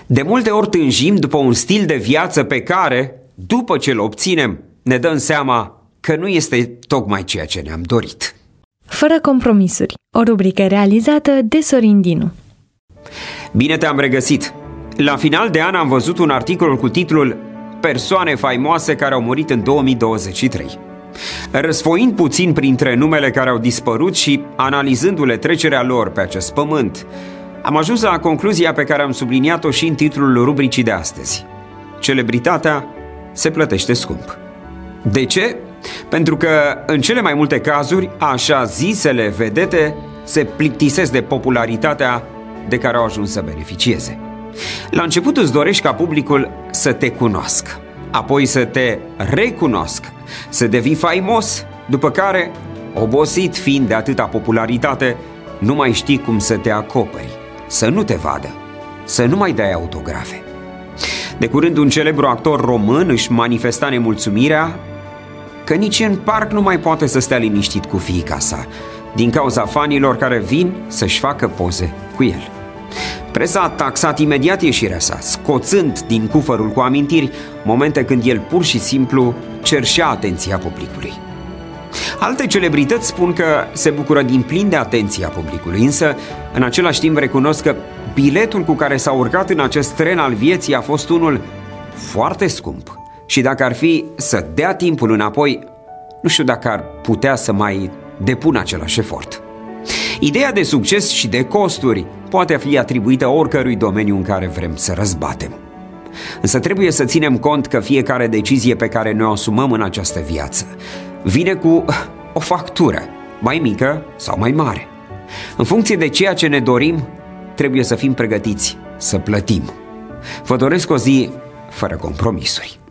De multe ori tânjim după un stil de viață pe care, după ce îl obținem, ne dăm seama că nu este tocmai ceea ce ne-am dorit. Fără compromisuri, o rubrică realizată de Sorin Dinu. Bine te-am regăsit! La final de an am văzut un articol cu titlul Persoane faimoase care au murit în 2023. Răsfoind puțin printre numele care au dispărut și analizându-le trecerea lor pe acest pământ, am ajuns la concluzia pe care am subliniat-o și în titlul rubricii de astăzi. Celebritatea se plătește scump. De ce? Pentru că, în cele mai multe cazuri, așa zisele vedete se plictisesc de popularitatea de care au ajuns să beneficieze. La început îți dorești ca publicul să te cunoască, apoi să te recunoască, să devii faimos, după care, obosit fiind de atâta popularitate, nu mai știi cum să te acoperi, să nu te vadă, să nu mai dai autografe. De curând un celebru actor român își manifesta nemulțumirea că nici în parc nu mai poate să stea liniștit cu fiica sa, din cauza fanilor care vin să-și facă poze cu el. Presa a taxat imediat ieșirea sa, scoțând din cufărul cu amintiri momente când el pur și simplu cerșea atenția publicului. Alte celebrități spun că se bucură din plin de atenția publicului, însă în același timp recunosc că biletul cu care s-a urcat în acest tren al vieții a fost unul foarte scump și dacă ar fi să dea timpul înapoi, nu știu dacă ar putea să mai depună același efort. Ideea de succes și de costuri poate fi atribuită oricărui domeniu în care vrem să răzbatem. Însă trebuie să ținem cont că fiecare decizie pe care ne o asumăm în această viață vine cu o factură, mai mică sau mai mare. În funcție de ceea ce ne dorim, trebuie să fim pregătiți să plătim. Vă doresc o zi fără compromisuri.